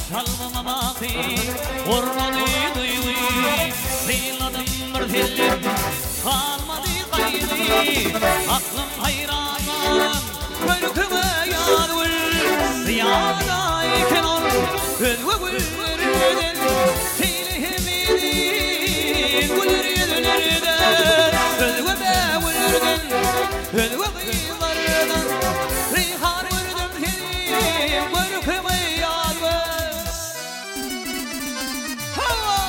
Yaşalmama baki Ormanı duyuy Sıyladım bir tellim Kalmadı kaydı Aklım hayranım Görküme yanır Ziyadayken ol Özve güllerden Seylihimidin Güller yedlerden Özve be güllerden Özve kıyılardan Reyhan gördüm seni Görküme yanır Hava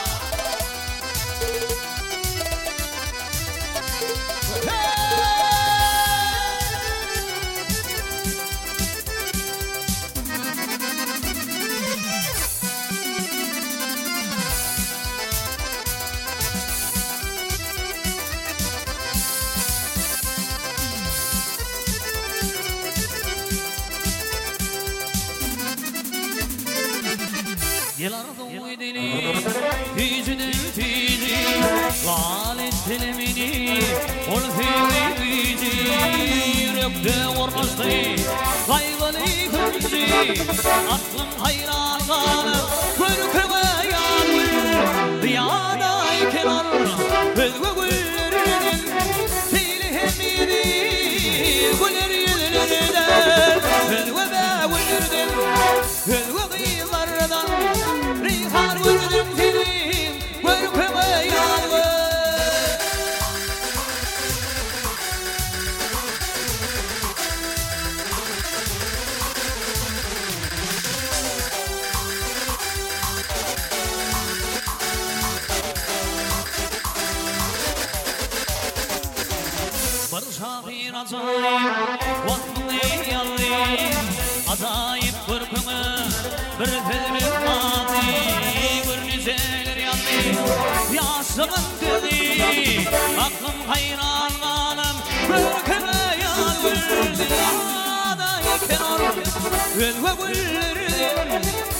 Yılardım uydini, yüzünü tüydü Lalet dilimini, ol fili tüydü Yürekte ormazdı, kaygılı kırmızı Aklım hayran kalıp, görküme yanır Rüyadayken ol, özgü güllerinin Seylihemidi, güller yüzlerden Özgü be güllerden, özgü kıyılardan Reyhan gördüm seni, görküme yanır Bir şahir acayip, vaktini yalıyım Acayip görküme, bir telmin mazi Bir niceler yandı, yaşımın kızı Aklım hayran kalıp, görküme yanır Dünyadayken ol, özve güllerden